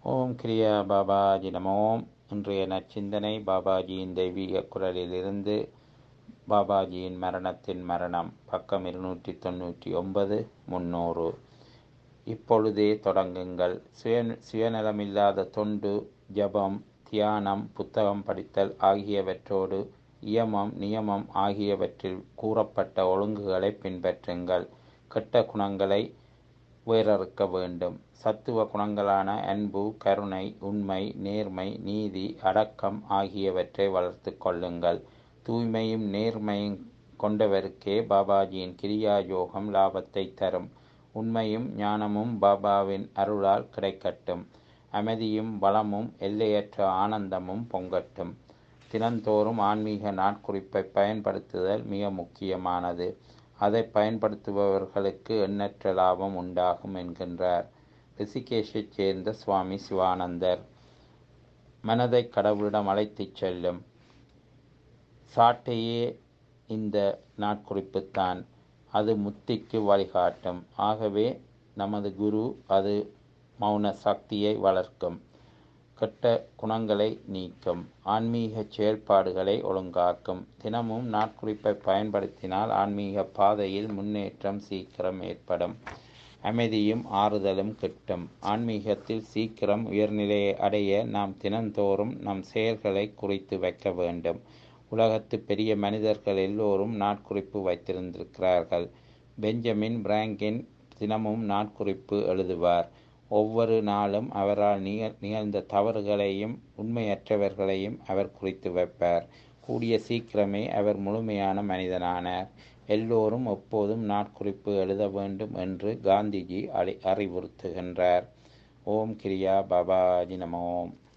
ஓம் கிரியா பாபாஜி நமோம். இன்றைய நற்சிந்தனை பாபாஜியின் தெய்வீக குரலிலிருந்து. பாபாஜியின் மரணத்தின் மரணம், பக்கம் 299, 300. இப்பொழுதே தொடங்குங்கள். சுயநலமில்லாத தொண்டு, ஜபம், தியானம், புத்தகம் படித்தல் ஆகியவற்றோடு இயமம், நியமம் ஆகியவற்றில் கூறப்பட்ட ஒழுங்குகளை பின்பற்றுங்கள். கெட்ட குணங்களை வேறறுக்க வேண்டும். சத்துவ குணங்களான அன்பு, கருணை, உண்மை, நேர்மை, நீதி, அடக்கம் ஆகியவற்றை வளர்த்து கொள்ளுங்கள். தூய்மையும் நேர்மையும் கொண்டவருக்கே பாபாஜியின் கிரியா யோகம் லாபத்தை தரும். உண்மையும் ஞானமும் பாபாவின் அருளால் கிடைக்கட்டும். அமைதியும் வளமும் எல்லையற்ற ஆனந்தமும் பொங்கட்டும். தினந்தோறும் ஆன்மீக நாட்குறிப்பை பயன்படுத்துதல் மிக முக்கியமானது. அதை பயன்படுத்துபவர்களுக்கு எண்ணற்ற லாபம் உண்டாகும் என்கின்றார் ரிஷிகேஷைச் சேர்ந்த சுவாமி சிவானந்தர். மனதை கடவுளிடம் அழைத்துச் செல்லும் சாட்டையே இந்த நாட்குறிப்புத்தான். அது முத்திக்கு வழிகாட்டும். ஆகவே நமது குரு அது மௌன சக்தியை வளர்க்கும், கெட்ட குணங்களை நீக்கும், ஆன்மீக செயல்பாடுகளை ஒழுங்காக்கும். தினமும் நாட்குறிப்பை பயன்படுத்தினால் ஆன்மீக பாதையில் முன்னேற்றம் சீக்கிரம் ஏற்படும். அமைதியும் ஆறுதலும் கிட்டும். ஆன்மீகத்தில் சீக்கிரம் உயர்நிலையை அடைய நாம் தினந்தோறும் நம் செயல்களை குறித்து வைக்க வேண்டும். உலகத்து பெரிய மனிதர்கள் எல்லோரும் நாட்குறிப்பு வைத்திருந்திருக்கிறார்கள். பெஞ்சமின் பிராங்கின் தினமும் நாட்குறிப்பு எழுதுவார். ஒவ்வொரு நாளும் அவரால் நிகழ்ந்த தவறுகளையும் உண்மையற்றவர்களையும் அவர் குறித்து வைப்பார். கூடிய சீக்கிரமே அவர் முழுமையான மனிதனானார். எல்லோரும் எப்போதும் நாட்குறிப்பு எழுத வேண்டும் என்று காந்திஜி அறிவுறுத்துகின்றார். ஓம் கிரியா பாபாஜி நமோம்.